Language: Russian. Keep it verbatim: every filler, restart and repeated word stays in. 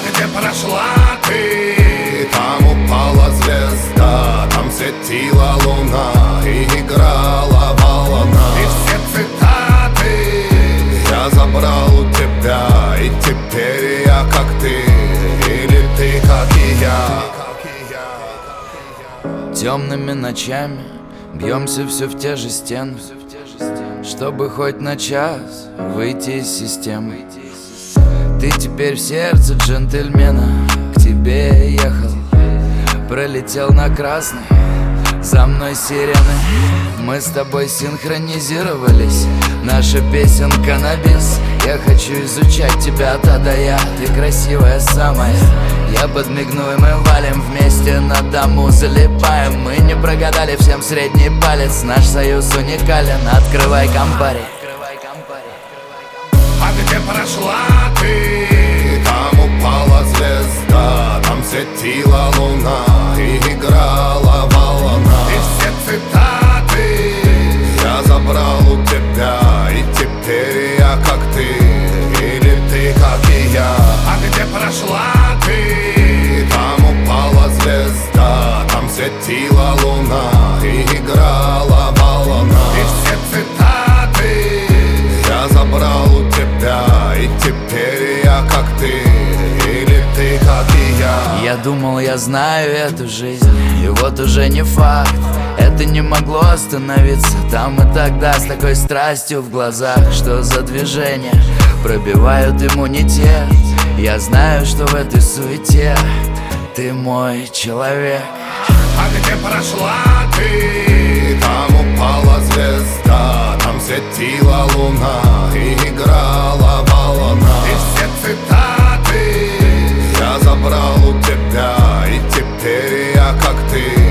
где прошла ты? Там упала звезда, там светила луна и играла волна. И все цитаты я забрал у тебя, и теперь я как ты, или ты как и я. Темными ночами бьемся все в те же стены, чтобы хоть на час выйти из системы. Ты теперь в сердце джентльмена, к тебе ехал, пролетел на красный, за мной сирены. Мы с тобой синхронизировались, наша песенка на бис. Я хочу изучать тебя от А до Я, ты красивая самая. Я подмигну и мы валим вместе, на дому залипаем. Мы не прогадали всем средний палец, наш союз уникален. Открывай Кампари. А где прошла ты? Там упала звезда, там светила луна и играла волна. И все цитаты я забрал у тебя, и теперь я как ты, или ты как и я. А где прошла ты? Там упала звезда, там светила луна и играла волна. И все цитаты я забрал у тебя, и теперь я как ты, или ты как и я. Я думал, я знаю эту жизнь, и вот уже не факт. Это не могло остановиться там и тогда, с такой страстью в глазах. Что за движения пробивают иммунитет? Я знаю, что в этой суете ты мой человек. А где прошла ты? Там упала звезда, там светила луна и играла волна. И все цитаты я забрал у тебя, и теперь я как ты,